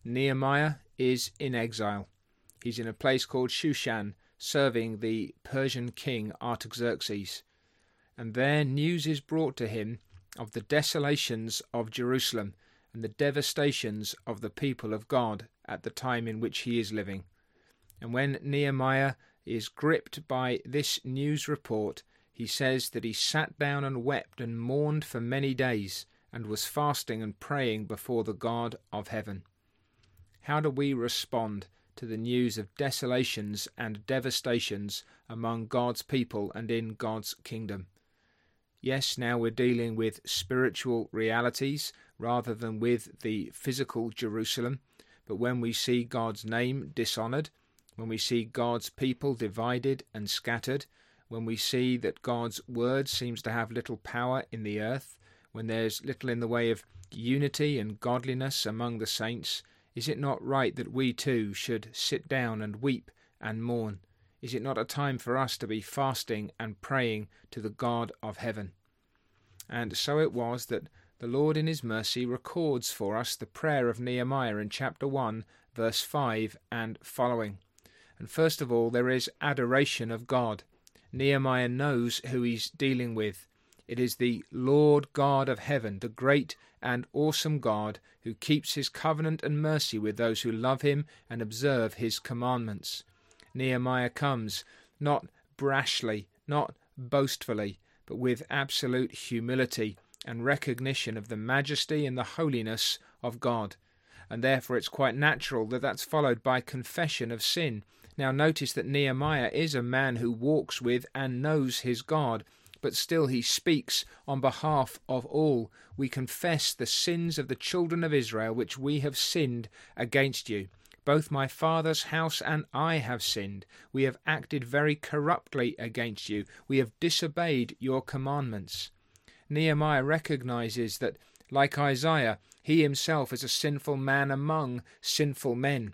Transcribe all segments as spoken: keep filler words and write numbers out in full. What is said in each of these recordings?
Nehemiah is in exile. He's in a place called Shushan, serving the Persian king Artaxerxes. And there news is brought to him of the desolations of Jerusalem and the devastations of the people of God at the time in which he is living. And when Nehemiah is gripped by this news report, he says that he sat down and wept and mourned for many days and was fasting and praying before the God of heaven. How do we respond to the news of desolations and devastations among God's people and in God's kingdom? Yes, now we're dealing with spiritual realities rather than with the physical Jerusalem. But when we see God's name dishonoured, when we see God's people divided and scattered, when we see that God's word seems to have little power in the earth, when there's little in the way of unity and godliness among the saints, is it not right that we too should sit down and weep and mourn? Is it not a time for us to be fasting and praying to the God of heaven? And so it was that the Lord in his mercy records for us the prayer of Nehemiah in chapter one, verse five and following. And first of all, there is adoration of God. Nehemiah knows who he's dealing with. It is the Lord God of heaven, the great and awesome God who keeps his covenant and mercy with those who love him and observe his commandments. Nehemiah comes not brashly, not boastfully, but with absolute humility and recognition of the majesty and the holiness of God. And therefore it's quite natural that that's followed by confession of sin. Now notice that Nehemiah is a man who walks with and knows his God, but still he speaks on behalf of all. We confess the sins of the children of Israel which we have sinned against you. Both my father's house and I have sinned. We have acted very corruptly against you. We have disobeyed your commandments. Nehemiah recognizes that, like Isaiah, he himself is a sinful man among sinful men.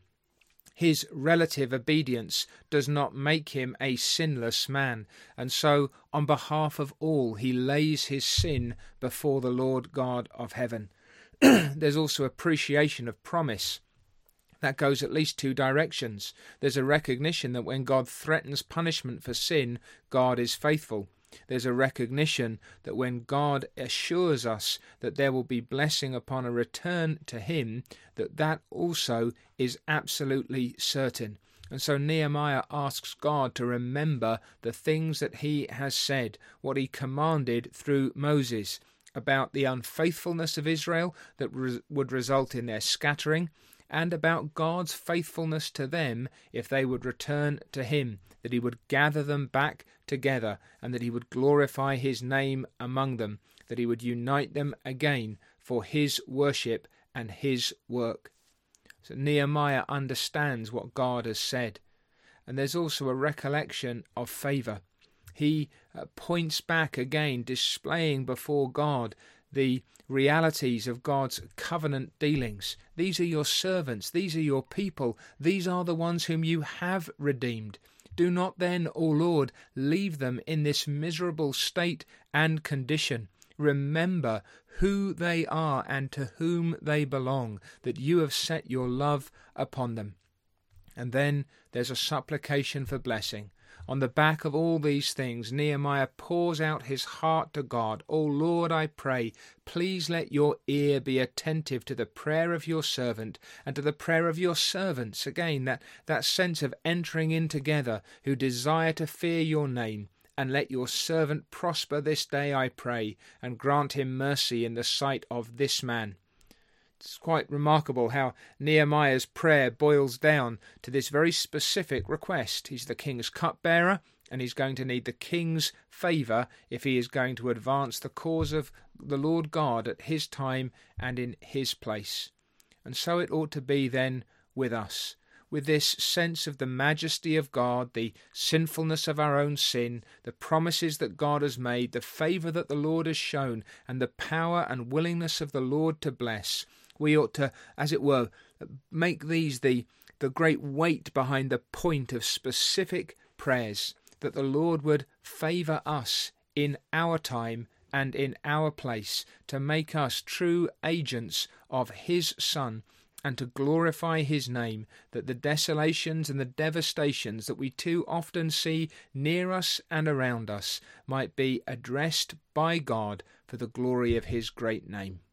His relative obedience does not make him a sinless man, and so on behalf of all he lays his sin before the Lord God of heaven. There's also appreciation of promise. That goes at least two directions. There's a recognition that when God threatens punishment for sin, God is faithful. There's a recognition that when God assures us that there will be blessing upon a return to him, that that also is absolutely certain. And so Nehemiah asks God to remember the things that he has said, what he commanded through Moses about the unfaithfulness of Israel that re- would result in their scattering, and about God's faithfulness to them if they would return to him, that he would gather them back together, and that he would glorify his name among them, that he would unite them again for his worship and his work. So Nehemiah understands what God has said. And there's also a recollection of favour. He uh, points back again, displaying before God the realities of God's covenant dealings. These are your servants, these are your people, these are the ones whom you have redeemed. Do not then, O Lord, leave them in this miserable state and condition. Remember who they are and to whom they belong, that you have set your love upon them. And then there's a supplication for blessing. On the back of all these things, Nehemiah pours out his heart to God. O Lord, I pray, please let your ear be attentive to the prayer of your servant and to the prayer of your servants. Again, that, that sense of entering in together who desire to fear your name. And let your servant prosper this day, I pray, and grant him mercy in the sight of this man. It's quite remarkable how Nehemiah's prayer boils down to this very specific request. He's the king's cupbearer, and he's going to need the king's favour if he is going to advance the cause of the Lord God at his time and in his place. And so it ought to be then with us, with this sense of the majesty of God, the sinfulness of our own sin, the promises that God has made, the favour that the Lord has shown, and the power and willingness of the Lord to bless. We ought to, as it were, make these the, the great weight behind the point of specific prayers, that the Lord would favour us in our time and in our place, to make us true agents of his Son, and to glorify his name, that the desolations and the devastations that we too often see near us and around us might be addressed by God for the glory of his great name.